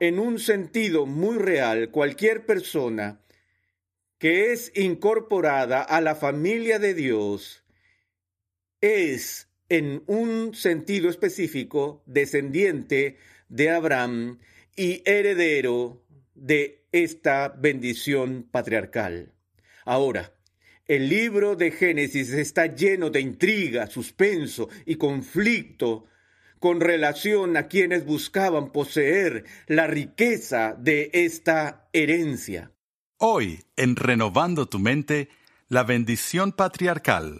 en un sentido muy real, cualquier persona que es incorporada a la familia de Dios es, en un sentido específico, descendiente de Abraham y heredero de esta bendición patriarcal. Ahora, el libro de Génesis está lleno de intriga, suspenso y conflicto con relación a quienes buscaban poseer la riqueza de esta herencia. Hoy, en Renovando tu Mente, la bendición patriarcal.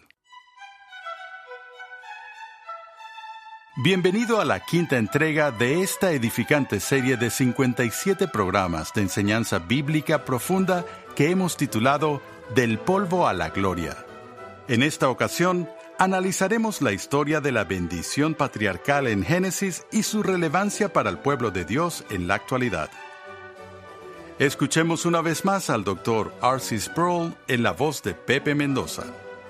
Bienvenido a la quinta entrega de esta edificante serie de 57 programas de enseñanza bíblica profunda que hemos titulado Del polvo a la gloria. En esta ocasión, analizaremos la historia de la bendición patriarcal en Génesis y su relevancia para el pueblo de Dios en la actualidad. Escuchemos una vez más al Dr. R.C. Sproul en la voz de Pepe Mendoza.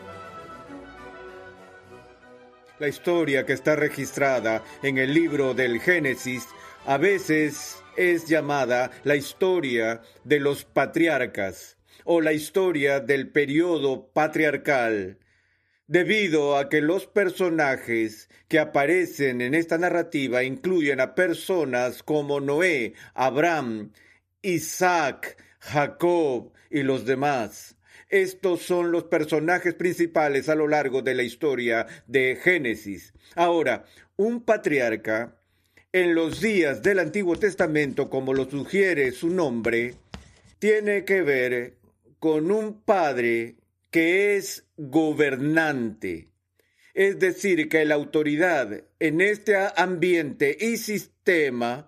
La historia que está registrada en el libro del Génesis a veces es llamada la historia de los patriarcas o la historia del periodo patriarcal, debido a que los personajes que aparecen en esta narrativa incluyen a personas como Noé, Abraham, Isaac, Jacob y los demás. Estos son los personajes principales a lo largo de la historia de Génesis. Ahora, un patriarca, en los días del Antiguo Testamento, como lo sugiere su nombre, tiene que ver con un padre que es gobernante. Es decir, que la autoridad en este ambiente y sistema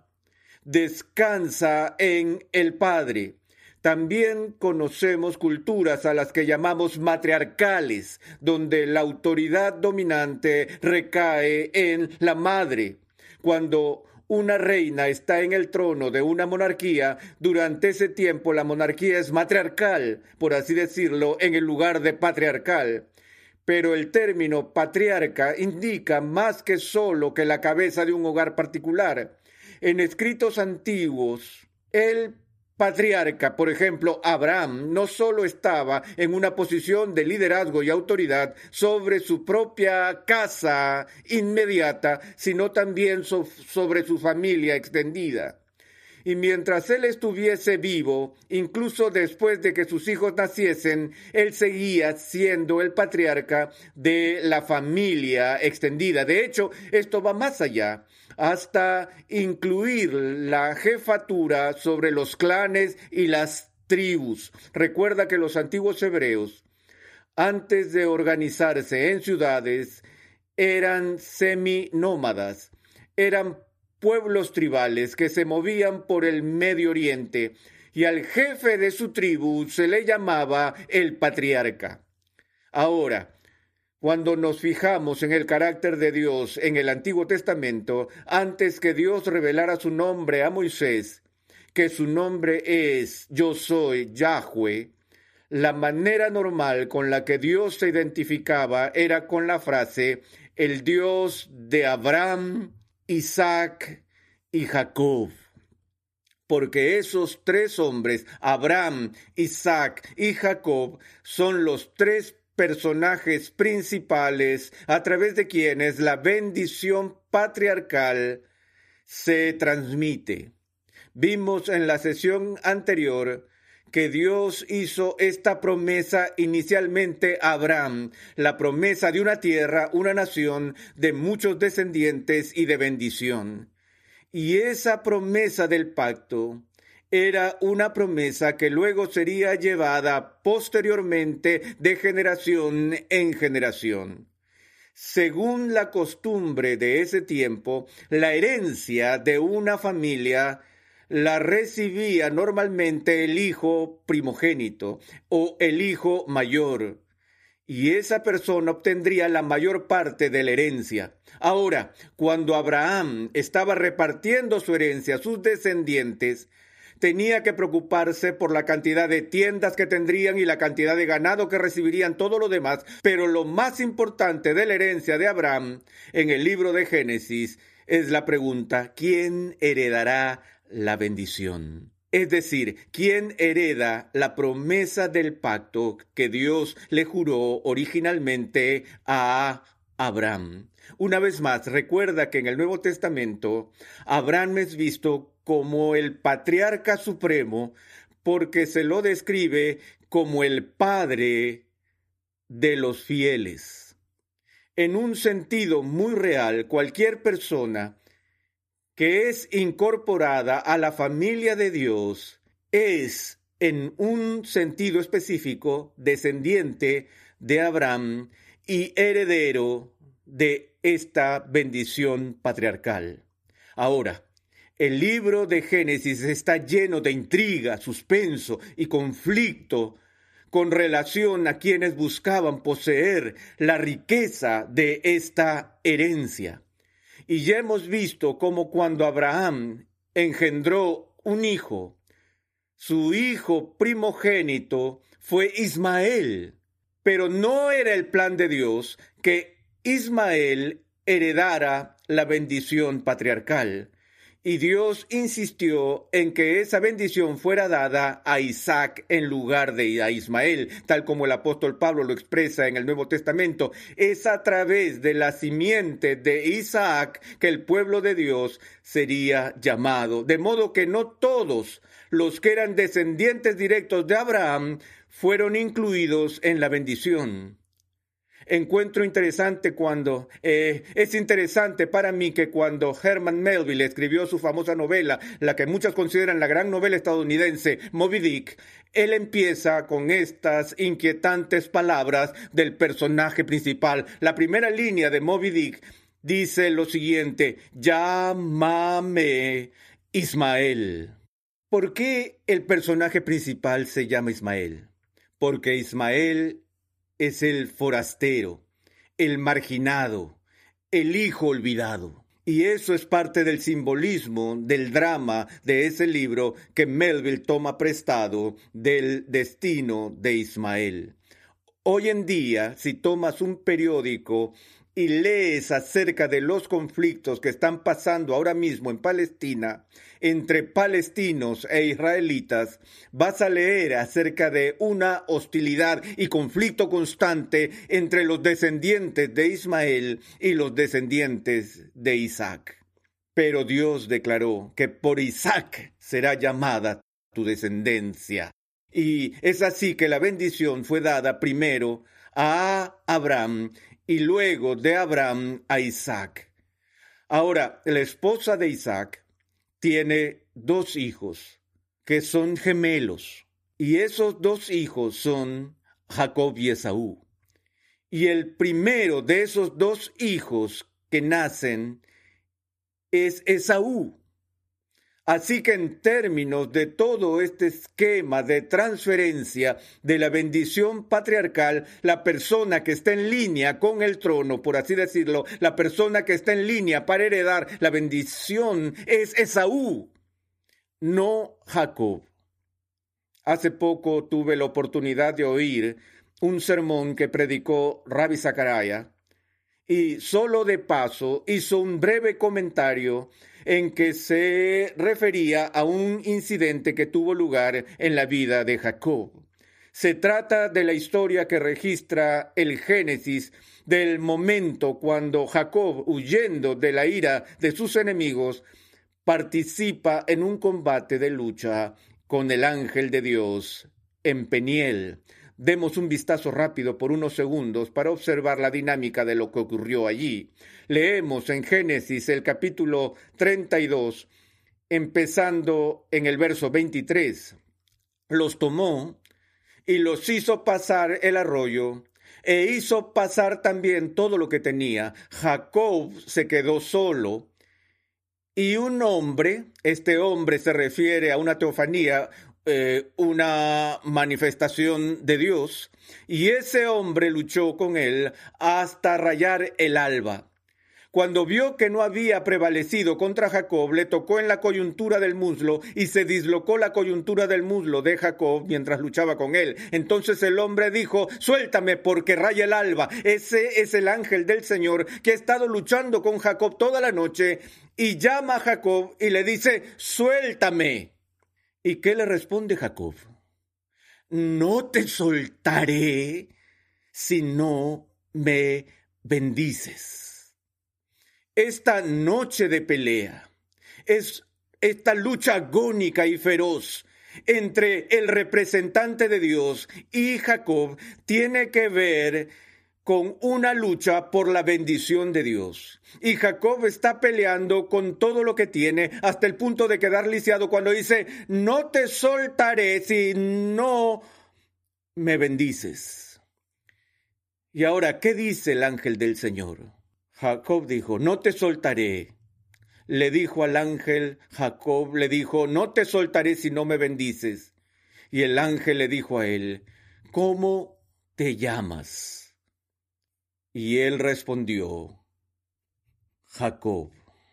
descansa en el padre. También conocemos culturas a las que llamamos matriarcales, donde la autoridad dominante recae en la madre. Cuando una reina está en el trono de una monarquía, durante ese tiempo la monarquía es matriarcal, por así decirlo, en el lugar de patriarcal. Pero el término patriarca indica más que solo que la cabeza de un hogar particular. En escritos antiguos, el patriarca, por ejemplo, Abraham, no solo estaba en una posición de liderazgo y autoridad sobre su propia casa inmediata, sino también sobre su familia extendida. Y mientras él estuviese vivo, incluso después de que sus hijos naciesen, él seguía siendo el patriarca de la familia extendida. De hecho, esto va más allá, hasta incluir la jefatura sobre los clanes y las tribus. Recuerda que los antiguos hebreos, antes de organizarse en ciudades, eran seminómadas, eran pueblos tribales que se movían por el Medio Oriente, y al jefe de su tribu se le llamaba el patriarca. Ahora, cuando nos fijamos en el carácter de Dios en el Antiguo Testamento, antes que Dios revelara su nombre a Moisés, que su nombre es Yo soy Yahweh, la manera normal con la que Dios se identificaba era con la frase el Dios de Abraham, Isaac y Jacob. Porque esos tres hombres, Abraham, Isaac y Jacob, son los tres personajes principales a través de quienes la bendición patriarcal se transmite. Vimos en la sesión anterior que Dios hizo esta promesa inicialmente a Abraham, la promesa de una tierra, una nación, de muchos descendientes y de bendición. Y esa promesa del pacto era una promesa que luego sería llevada posteriormente de generación en generación. Según la costumbre de ese tiempo, la herencia de una familia la recibía normalmente el hijo primogénito o el hijo mayor, y esa persona obtendría la mayor parte de la herencia. Ahora, cuando Abraham estaba repartiendo su herencia a sus descendientes, tenía que preocuparse por la cantidad de tiendas que tendrían y la cantidad de ganado que recibirían, todo lo demás, pero lo más importante de la herencia de Abraham en el libro de Génesis es la pregunta: ¿quién heredará la bendición. Es decir, ¿quién hereda la promesa del pacto que Dios le juró originalmente a Abraham? Una vez más, recuerda que en el Nuevo Testamento, Abraham es visto como el patriarca supremo porque se lo describe como el padre de los fieles. En un sentido muy real, cualquier persona que es incorporada a la familia de Dios es, en un sentido específico, descendiente de Abraham y heredero de esta bendición patriarcal. Ahora, el libro de Génesis está lleno de intriga, suspenso y conflicto con relación a quienes buscaban poseer la riqueza de esta herencia. Y ya hemos visto cómo cuando Abraham engendró un hijo, su hijo primogénito fue Ismael, pero no era el plan de Dios que Ismael heredara la bendición patriarcal. Y Dios insistió en que esa bendición fuera dada a Isaac en lugar de a Ismael, tal como el apóstol Pablo lo expresa en el Nuevo Testamento. Es a través de la simiente de Isaac que el pueblo de Dios sería llamado. De modo que no todos los que eran descendientes directos de Abraham fueron incluidos en la bendición. Encuentro interesante es interesante para mí que cuando Herman Melville escribió su famosa novela, la que muchos consideran la gran novela estadounidense, Moby Dick, él empieza con estas inquietantes palabras del personaje principal. La primera línea de Moby Dick dice lo siguiente: llámame Ismael. ¿Por qué el personaje principal se llama Ismael? Porque Ismael es el forastero, el marginado, el hijo olvidado. Y eso es parte del simbolismo, del drama de ese libro que Melville toma prestado del destino de Ismael. Hoy en día, si tomas un periódico y lees acerca de los conflictos que están pasando ahora mismo en Palestina, entre palestinos e israelitas, vas a leer acerca de una hostilidad y conflicto constante entre los descendientes de Ismael y los descendientes de Isaac. Pero Dios declaró que por Isaac será llamada tu descendencia. Y es así que la bendición fue dada primero a Abraham y luego de Abraham a Isaac. Ahora, la esposa de Isaac tiene 2 hijos que son gemelos, y esos 2 hijos son Jacob y Esaú. Y el primero de esos 2 hijos que nacen es Esaú. Así que en términos de todo este esquema de transferencia de la bendición patriarcal, la persona que está en línea con el trono, por así decirlo, la persona que está en línea para heredar la bendición es Esaú, no Jacob. Hace poco tuve la oportunidad de oír un sermón que predicó Rabbi Zachariah y solo de paso hizo un breve comentario en que se refería a un incidente que tuvo lugar en la vida de Jacob. Se trata de la historia que registra el Génesis del momento cuando Jacob, huyendo de la ira de sus enemigos, participa en un combate de lucha con el ángel de Dios en Peniel. Demos un vistazo rápido por unos segundos para observar la dinámica de lo que ocurrió allí. Leemos en Génesis el capítulo 32, empezando en el verso 23. Los tomó y los hizo pasar el arroyo, e hizo pasar también todo lo que tenía. Jacob se quedó solo, y un hombre, este hombre se refiere a una teofanía, una manifestación de Dios, y ese hombre luchó con él hasta rayar el alba. Cuando vio que no había prevalecido contra Jacob, le tocó en la coyuntura del muslo y se dislocó la coyuntura del muslo de Jacob mientras luchaba con él. Entonces el hombre dijo: suéltame porque raya el alba. Ese es el ángel del Señor que ha estado luchando con Jacob toda la noche, y llama a Jacob y le dice: suéltame. ¿Y qué le responde Jacob? No te soltaré si no me bendices. Esta noche de pelea es esta lucha agónica y feroz entre el representante de Dios y Jacob tiene que ver con una lucha por la bendición de Dios. Y Jacob está peleando con todo lo que tiene hasta el punto de quedar lisiado cuando dice: no te soltaré si no me bendices. Y ahora, ¿qué dice el ángel del Señor? Jacob dijo: no te soltaré. Le dijo al ángel, Jacob le dijo: no te soltaré si no me bendices. Y el ángel le dijo a él: ¿cómo te llamas? Y él respondió: Jacob.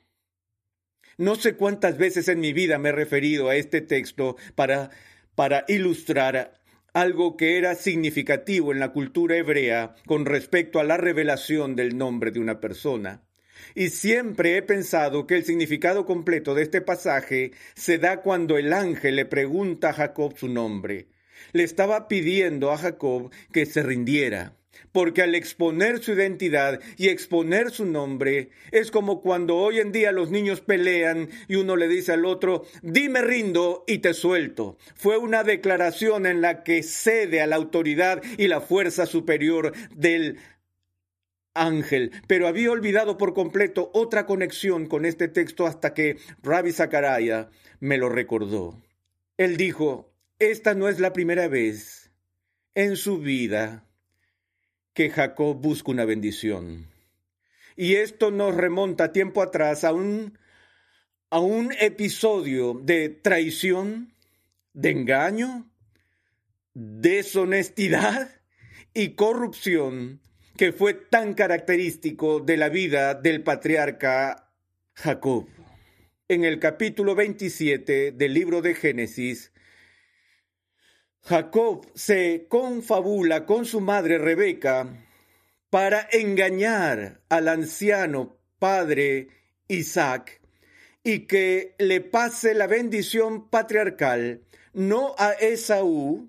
No sé cuántas veces en mi vida me he referido a este texto para ilustrar algo que era significativo en la cultura hebrea con respecto a la revelación del nombre de una persona. Y siempre he pensado que el significado completo de este pasaje se da cuando el ángel le pregunta a Jacob su nombre. Le estaba pidiendo a Jacob que se rindiera, porque al exponer su identidad y exponer su nombre, es como cuando hoy en día los niños pelean y uno le dice al otro: dime rindo y te suelto. Fue una declaración en la que cede a la autoridad y la fuerza superior del ángel, pero había olvidado por completo otra conexión con este texto hasta que Rabbi Zachariah me lo recordó. Él dijo: esta no es la primera vez en su vida que Jacob busca una bendición. Y esto nos remonta tiempo atrás a un episodio de traición, de engaño, deshonestidad y corrupción que fue tan característico de la vida del patriarca Jacob. En el capítulo 27 del libro de Génesis, Jacob se confabula con su madre Rebeca para engañar al anciano padre Isaac y que le pase la bendición patriarcal no a Esaú,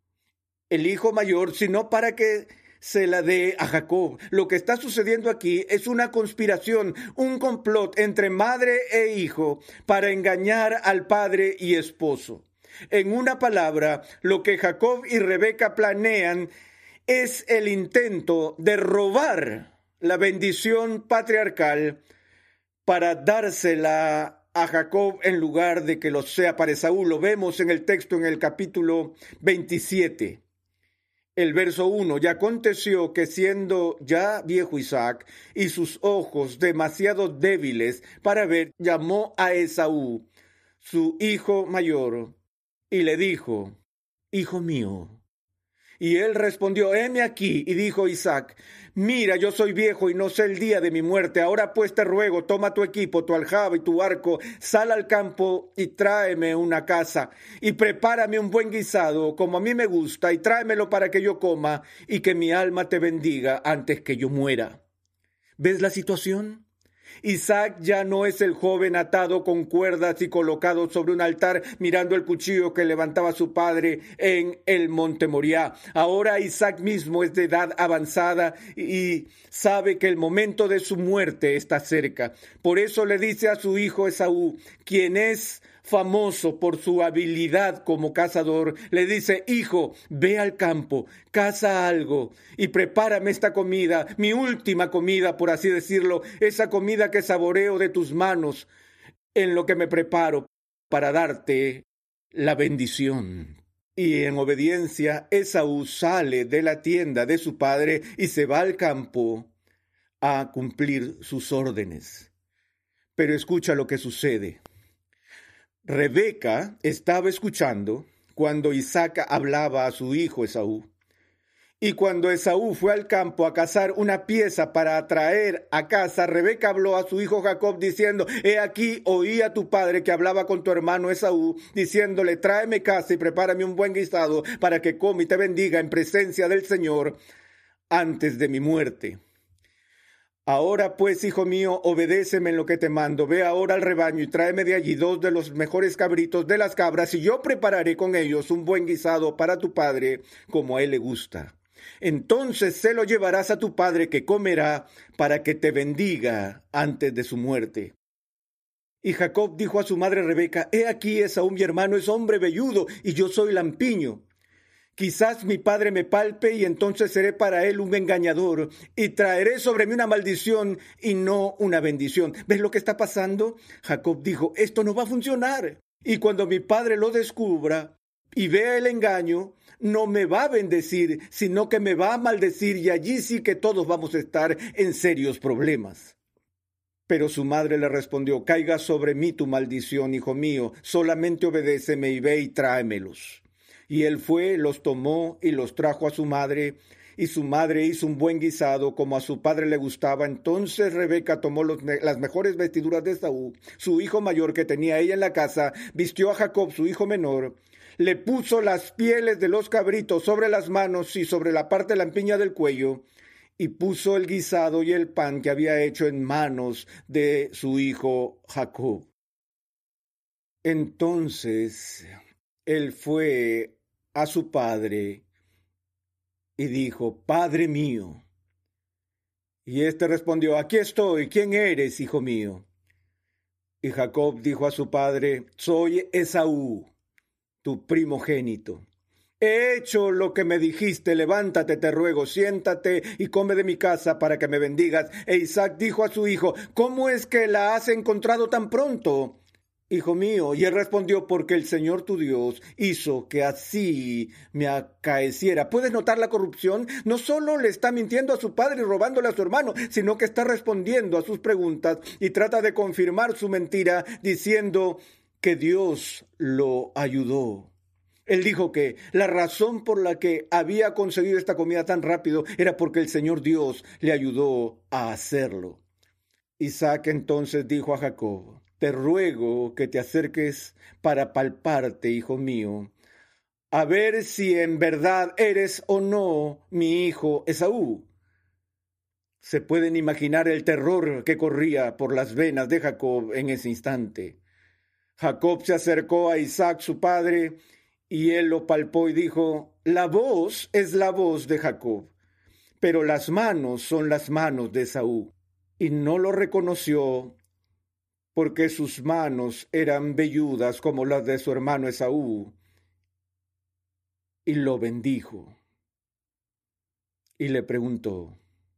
el hijo mayor, sino para que se la dé a Jacob. Lo que está sucediendo aquí es una conspiración, un complot entre madre e hijo para engañar al padre y esposo. En una palabra, lo que Jacob y Rebeca planean es el intento de robar la bendición patriarcal para dársela a Jacob en lugar de que lo sea para Esaú. Lo vemos en el texto en el capítulo 27. El verso 1: y aconteció que siendo ya viejo Isaac y sus ojos demasiado débiles para ver, llamó a Esaú, su hijo mayor, y le dijo: hijo mío. Y él respondió: heme aquí. Y dijo Isaac: mira, yo soy viejo y no sé el día de mi muerte. Ahora pues te ruego, toma tu equipo, tu aljaba y tu arco, sal al campo y tráeme una caza, y prepárame un buen guisado, como a mí me gusta, y tráemelo para que yo coma, y que mi alma te bendiga antes que yo muera. ¿Ves la situación? Isaac ya no es el joven atado con cuerdas y colocado sobre un altar mirando el cuchillo que levantaba su padre en el monte Moriah. Ahora Isaac mismo es de edad avanzada y sabe que el momento de su muerte está cerca. Por eso le dice a su hijo Esaú, quien es famoso por su habilidad como cazador, le dice: hijo, ve al campo, caza algo y prepárame esta comida, mi última comida, por así decirlo, esa comida que saboreo de tus manos en lo que me preparo para darte la bendición. Y en obediencia, Esaú sale de la tienda de su padre y se va al campo a cumplir sus órdenes. Pero escucha lo que sucede. Rebeca estaba escuchando cuando Isaac hablaba a su hijo Esaú, Y cuando Esaú fue al campo a cazar una pieza para traer a casa, Rebeca habló a su hijo Jacob diciendo: He aquí, oí a tu padre que hablaba con tu hermano Esaú, diciéndole: Tráeme caza y prepárame un buen guisado para que coma y te bendiga en presencia del Señor antes de mi muerte. Ahora pues, hijo mío, obedéceme en lo que te mando. Ve ahora al rebaño y tráeme de allí 2 de los mejores cabritos de las cabras, y yo prepararé con ellos un buen guisado para tu padre, como a él le gusta. Entonces se lo llevarás a tu padre, que comerá, para que te bendiga antes de su muerte. Y Jacob dijo a su madre Rebeca: He aquí, Esaú mi hermano es hombre velludo, y yo soy lampiño. Quizás mi padre me palpe, y entonces seré para él un engañador, y traeré sobre mí una maldición y no una bendición. ¿Ves lo que está pasando? Jacob dijo: esto no va a funcionar. Y cuando mi padre lo descubra y vea el engaño, no me va a bendecir, sino que me va a maldecir, y allí sí que todos vamos a estar en serios problemas. Pero su madre le respondió: Caiga sobre mí tu maldición, hijo mío, solamente obedéceme y ve y tráemelos. Y él fue, los tomó y los trajo a su madre, y su madre hizo un buen guisado como a su padre le gustaba. Entonces Rebeca tomó las mejores vestiduras de Esaú, su hijo mayor, que tenía ella en la casa, vistió a Jacob, su hijo menor, le puso las pieles de los cabritos sobre las manos y sobre la parte lampiña del cuello, y puso el guisado y el pan que había hecho en manos de su hijo Jacob. Entonces él fue a su padre y dijo: Padre mío. Y éste respondió: Aquí estoy. ¿Quién eres, hijo mío? Y Jacob dijo a su padre: Soy Esaú, tu primogénito. He hecho lo que me dijiste. Levántate, te ruego, siéntate y come de mi casa para que me bendigas. E Isaac dijo a su hijo: ¿Cómo es que la has encontrado tan pronto, hijo mío? Y él respondió: porque el Señor tu Dios hizo que así me acaeciera. ¿Puedes notar la corrupción? No solo le está mintiendo a su padre y robándole a su hermano, sino que está respondiendo a sus preguntas y trata de confirmar su mentira diciendo que Dios lo ayudó. Él dijo que la razón por la que había conseguido esta comida tan rápido era porque el Señor Dios le ayudó a hacerlo. Isaac entonces dijo a Jacob: Te ruego que te acerques para palparte, hijo mío, a ver si en verdad eres o no mi hijo Esaú. Se pueden imaginar el terror que corría por las venas de Jacob en ese instante. Jacob se acercó a Isaac, su padre, y él lo palpó y dijo: La voz es la voz de Jacob, pero las manos son las manos de Esaú. Y no lo reconoció, porque sus manos eran velludas como las de su hermano Esaú, y lo bendijo. Y le preguntó: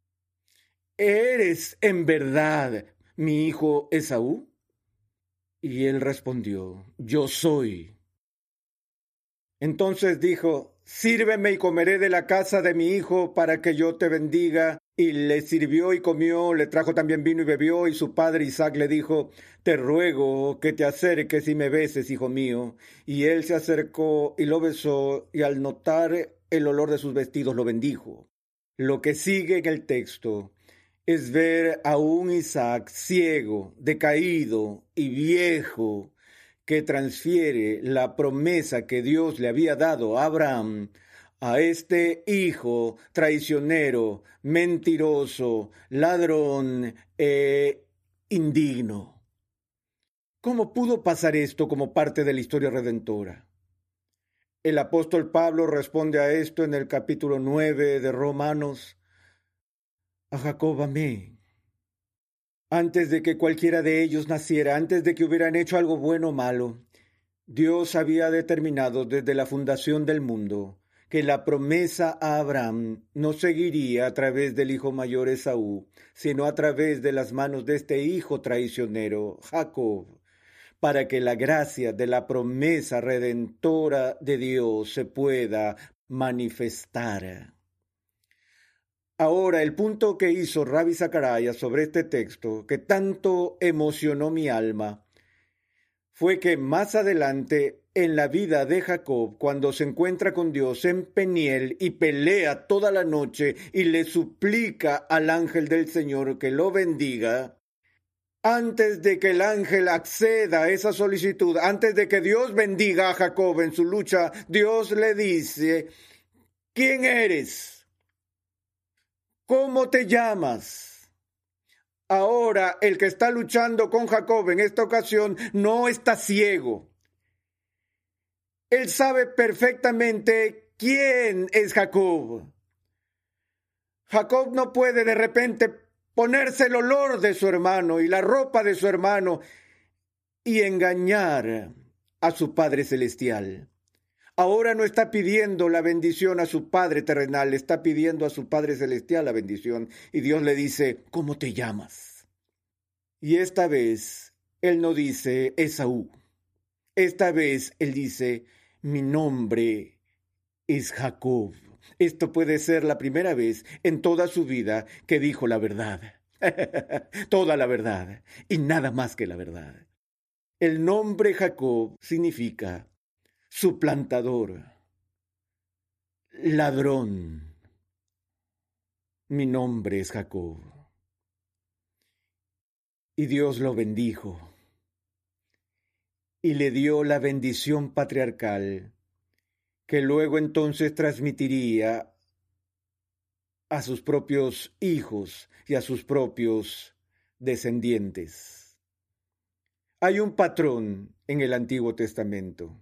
¿Eres en verdad mi hijo Esaú? Y él respondió: Yo soy. Entonces dijo: Sírveme y comeré de la casa de mi hijo para que yo te bendiga. Y le sirvió y comió, le trajo también vino y bebió, y su padre Isaac le dijo: Te ruego que te acerques y me beses, hijo mío. Y él se acercó y lo besó, y al notar el olor de sus vestidos lo bendijo. Lo que sigue en el texto es ver a un Isaac ciego, decaído y viejo, que transfiere la promesa que Dios le había dado a Abraham a este hijo traicionero, mentiroso, ladrón e indigno. ¿Cómo pudo pasar esto como parte de la historia redentora? El apóstol Pablo responde a esto en el capítulo 9 de Romanos: A Jacob amé antes de que cualquiera de ellos naciera, antes de que hubieran hecho algo bueno o malo. Dios había determinado desde la fundación del mundo que la promesa a Abraham no seguiría a través del hijo mayor Esaú, sino a través de las manos de este hijo traicionero, Jacob, para que la gracia de la promesa redentora de Dios se pueda manifestar. Ahora, el punto que hizo Rabbi Zacarías sobre este texto, que tanto emocionó mi alma, fue que más adelante en la vida de Jacob cuando se encuentra con Dios en Peniel y pelea toda la noche y le suplica al ángel del Señor que lo bendiga. Antes de que el ángel acceda a esa solicitud, antes de que Dios bendiga a Jacob en su lucha, Dios le dice: ¿quién eres? ¿Cómo te llamas? Ahora, el que está luchando con Jacob en esta ocasión no está ciego. Él sabe perfectamente quién es Jacob. Jacob no puede de repente ponerse el olor de su hermano y la ropa de su hermano y engañar a su Padre Celestial. Ahora no está pidiendo la bendición a su Padre terrenal, está pidiendo a su Padre Celestial la bendición. Y Dios le dice: ¿cómo te llamas? Y esta vez él no dice Esaú. Esta vez él dice: mi nombre es Jacob. Esto puede ser la primera vez en toda su vida que dijo la verdad. Toda la verdad y nada más que la verdad. El nombre Jacob significa suplantador, ladrón. Mi nombre es Jacob. Y Dios lo bendijo y le dio la bendición patriarcal que luego entonces transmitiría a sus propios hijos y a sus propios descendientes. Hay un patrón en el Antiguo Testamento.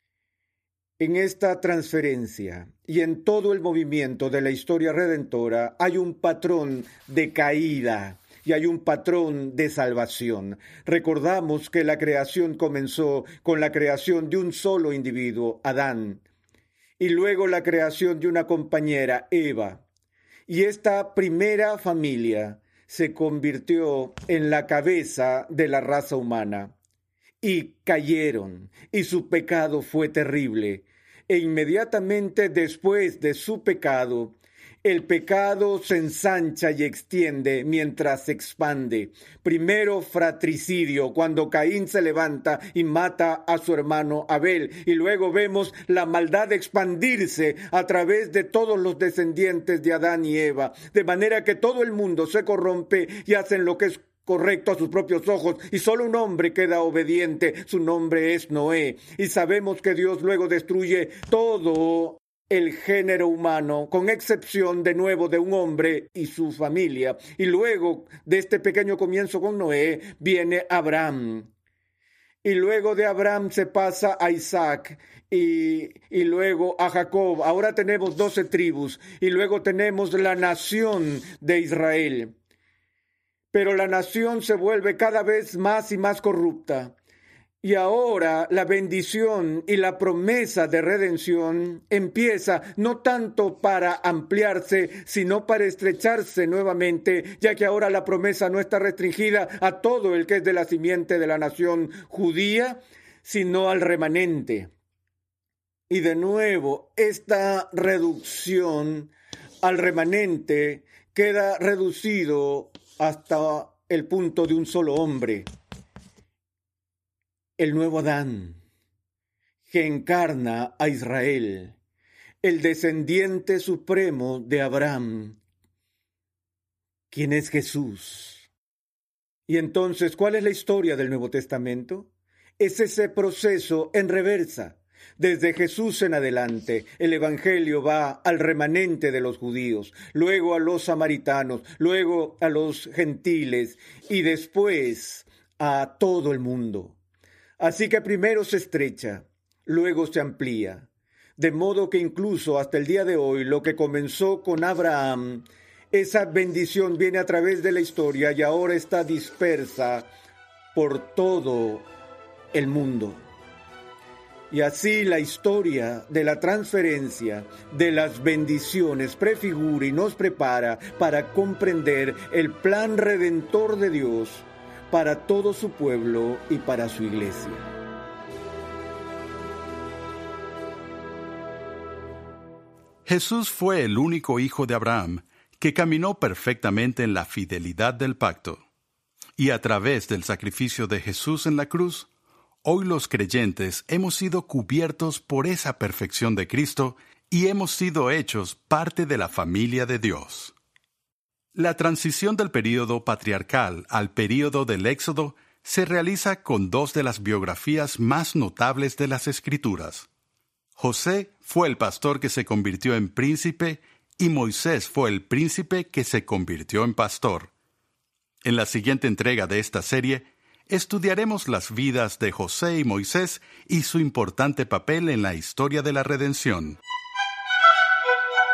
En esta transferencia y en todo el movimiento de la historia redentora hay un patrón de caída y hay un patrón de salvación. Recordamos que la creación comenzó con la creación de un solo individuo, Adán, y luego la creación de una compañera, Eva. Y esta primera familia se convirtió en la cabeza de la raza humana. Y cayeron, y su pecado fue terrible. E inmediatamente después de su pecado, el pecado se ensancha y extiende mientras se expande. Primero fratricidio, cuando Caín se levanta y mata a su hermano Abel. Y luego vemos la maldad expandirse a través de todos los descendientes de Adán y Eva. De manera que todo el mundo se corrompe y hacen lo que es correcto a sus propios ojos, y solo un hombre queda obediente. Su nombre es Noé. Y sabemos que Dios luego destruye todo el género humano, con excepción de nuevo de un hombre y su familia. Y luego de este pequeño comienzo con Noé viene Abraham. Y luego de Abraham se pasa a Isaac y luego a Jacob. Ahora tenemos 12 tribus y luego tenemos la nación de Israel. Pero la nación se vuelve cada vez más y más corrupta. Y ahora la bendición y la promesa de redención empieza no tanto para ampliarse, sino para estrecharse nuevamente, ya que ahora la promesa no está restringida a todo el que es de la simiente de la nación judía, sino al remanente. Y de nuevo, esta reducción al remanente queda reducido hasta el punto de un solo hombre. El nuevo Adán, que encarna a Israel, el descendiente supremo de Abraham, quien es Jesús. Y entonces, ¿cuál es la historia del Nuevo Testamento? Es ese proceso en reversa. Desde Jesús en adelante, el Evangelio va al remanente de los judíos, luego a los samaritanos, luego a los gentiles y después a todo el mundo. Así que primero se estrecha, luego se amplía, de modo que incluso hasta el día de hoy lo que comenzó con Abraham, esa bendición viene a través de la historia y ahora está dispersa por todo el mundo. Y así la historia de la transferencia de las bendiciones prefigura y nos prepara para comprender el plan redentor de Dios para todo su pueblo y para su iglesia. Jesús fue el único hijo de Abraham que caminó perfectamente en la fidelidad del pacto. Y a través del sacrificio de Jesús en la cruz, hoy los creyentes hemos sido cubiertos por esa perfección de Cristo y hemos sido hechos parte de la familia de Dios. La transición del período patriarcal al período del Éxodo se realiza con dos de las biografías más notables de las Escrituras. José fue el pastor que se convirtió en príncipe y Moisés fue el príncipe que se convirtió en pastor. En la siguiente entrega de esta serie, estudiaremos las vidas de José y Moisés y su importante papel en la historia de la redención.